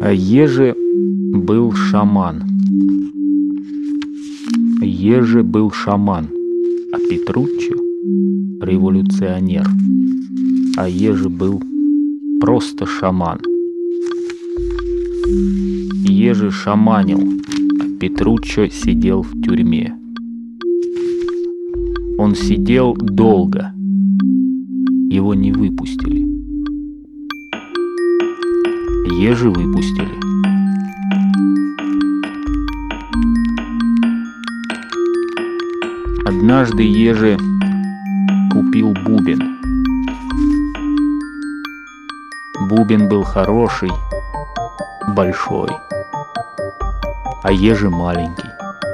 Еже был шаман. Еже был шаман, а Петруччо — революционер. А Еже был просто шаман. Еже шаманил, а Петруччо сидел в тюрьме. Он сидел долго. Его не выпустили. Еже выпустили. Однажды Еже купил бубен. Бубен был хороший, большой, а Еже маленький.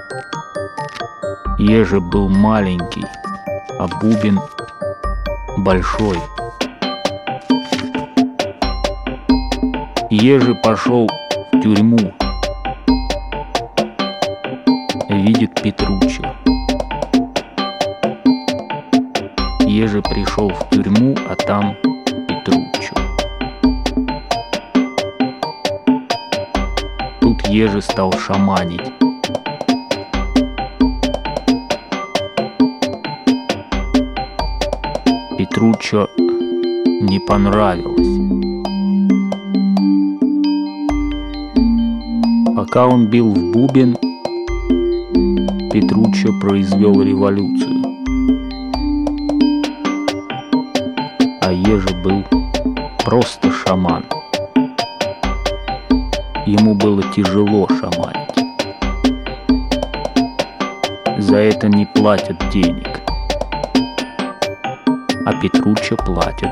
Еже был маленький, а бубен большой. Еже пошел в тюрьму. Видит Петруччо. Еже пришел в тюрьму, а там Петруччо. Тут Еже стал шаманить. Петруччо не понравилось. Пока он бил в бубен, Петруччо произвел революцию. А Еже был просто шаман. Ему было тяжело шаманить. За это не платят денег. А Петруччо платит.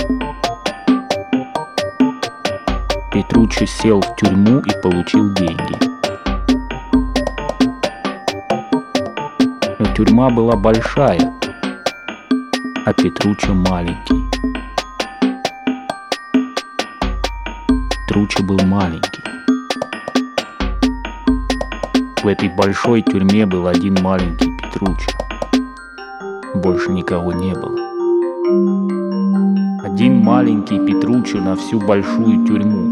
Петруччо сел в тюрьму и получил деньги. Но тюрьма была большая, а Петруччо маленький. Петруччо был маленький. В этой большой тюрьме был один маленький Петруччо. Больше никого не было. Один маленький Петруччо на всю большую тюрьму.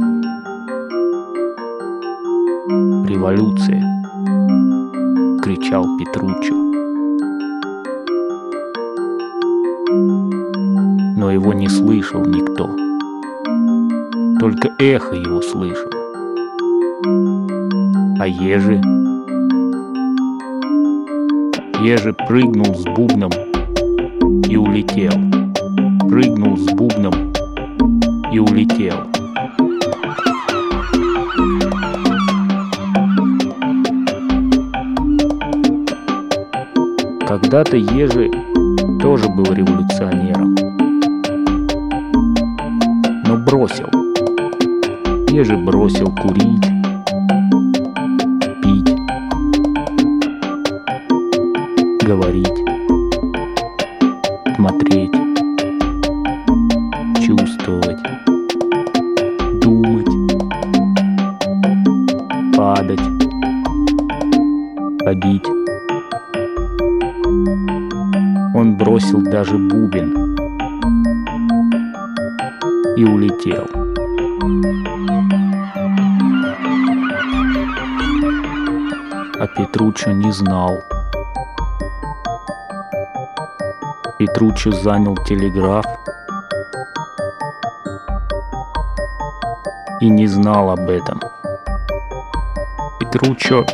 «Революция!» — кричал Петруччо. Но его не слышал никто. Только эхо его слышало. А Еже? Еже прыгнул с бубном и улетел. Прыгнул с бубном и улетел. Когда-то Еже тоже был революционером, но бросил. Еже бросил курить, пить, говорить, смотреть, чувствовать, думать, падать, ходить. Он бросил даже бубен и улетел. А Петруччо не знал. Петруччо занял телеграф и не знал об этом. Петруччо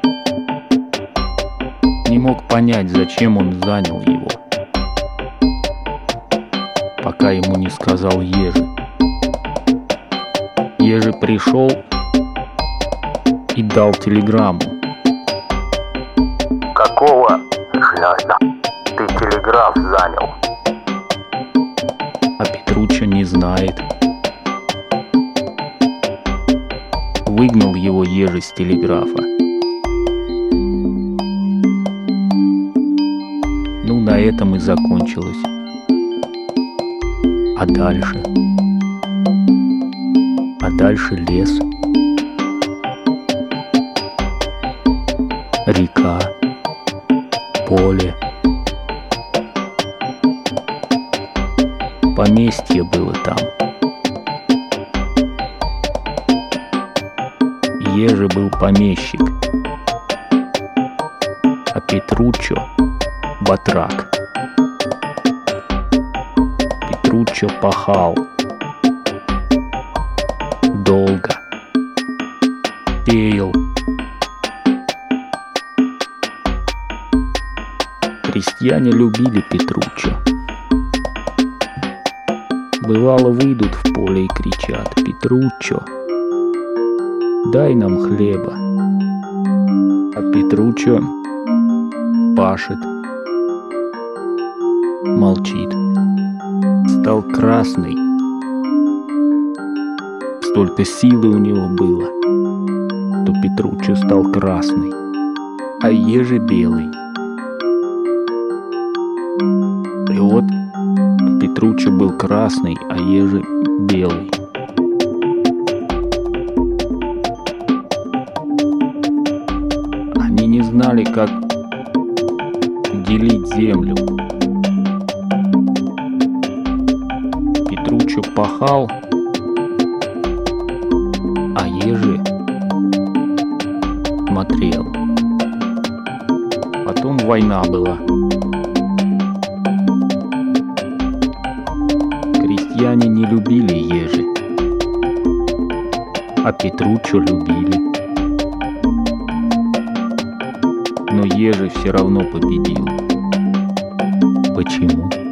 не мог понять, зачем он занял его, пока ему не сказал Еже. Еже пришел и дал телеграмму. Какого хрена ты телеграф занял? А Петруччо не знает. Выгнал его Еже с телеграфа. Ну, на этом и закончилось. А дальше? А дальше лес, река, поле. Поместье было там. Ежи был помещик, а Петруччо — батрак. Петруччо пахал долго, сеял. Крестьяне любили Петруччо. Бывало, выйдут в поле и кричат: «Петруччо, дай нам хлеба». А Петруччо пашет, молчит. Стал красный. Столько силы у него было, что Петруччо стал красный, а Ежи белый. И вот Петруччо был красный, а Ежи белый. Они не знали, как делить землю. Петруччо пахал, а Ежи смотрел. Потом война была. Крестьяне не любили Ежи, а Петруччо любили. Но Ежи все равно победил. Почему?